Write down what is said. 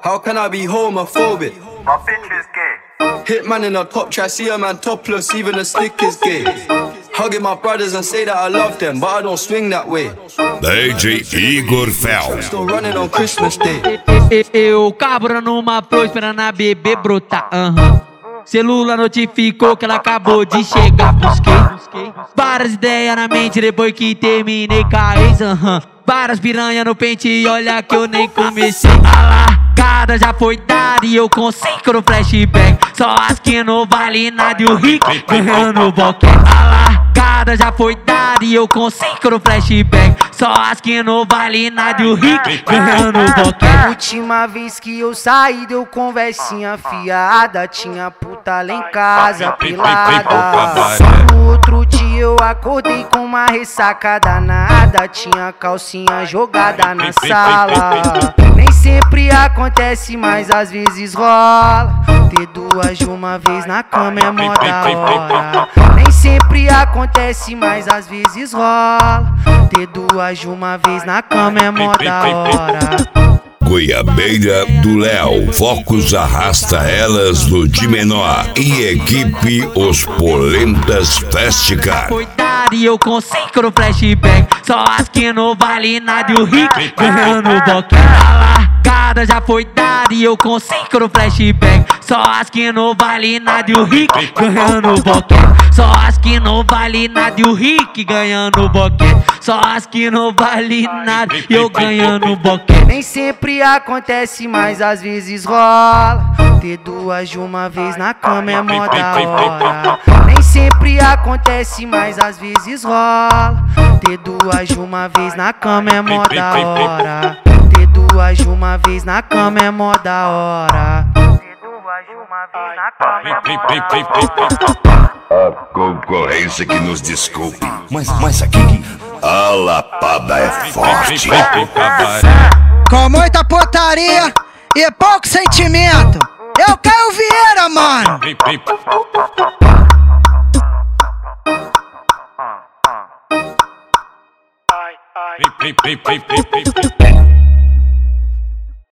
How can I be homophobic? My bitch is gay. Hitman in a top try, see a man topless, even a stick is gay. Hugging my brothers and say that I love them, but I don't swing that way. DJ Igor Fel. Still running on Christmas Day. Eu cabra numa flor esperando a bebê brotar. Celula notificou que ela acabou de chegar. Busquei várias ideias na mente depois que terminei com a ex. Várias piranha no pente e olha que eu nem comecei. A largada já foi dada e eu consigo no flashback. Só as que não vale nada e o rico ganhando o boquete. A largada já foi dada e eu consigo no flashback. Só as que não vale nada e o rico ganhando o boquete. Última vez que eu saí deu conversinha fiada. Tinha puta lá em casa pelada. No outro dia eu acordei com uma ressaca danada. Tinha calcinha jogada na sala. Nem sempre acontece, mas às vezes rola. Ter duas de uma vez na cama é mó da hora. Nem sempre acontece, mas às vezes rola. Ter duas de uma vez na cama é mó da hora. Goiabeira do Léo, Focos arrasta elas no de menor. E equipe Os Polentas Festica. Cuidado e eu consigo no flashback. Só as que não vale nada e o rico ganhando o boquete. A largada já foi dada e eu consigo no flashback. Só as que não vale nada e o rico ganhando o boquete. Só as que não vale nada e o rico ganhando o boquete. Só as que não vale nada e eu ganhando o boquete. Nem sempre acontece, mas às vezes rola. Ter duas de uma vez na cama é mó da hora. Nem sempre acontece, mas às vezes rola. Ter duas de uma vez na cama é mó da hora. Ter duas de uma vez na cama é mó da hora. Ter duas de uma vez na cama é mó da hora. A concorrência que nos desculpe, mas aqui a lapada é forte. Com muita putaria e pouco sentimento. Eu Caio Vieira, mano.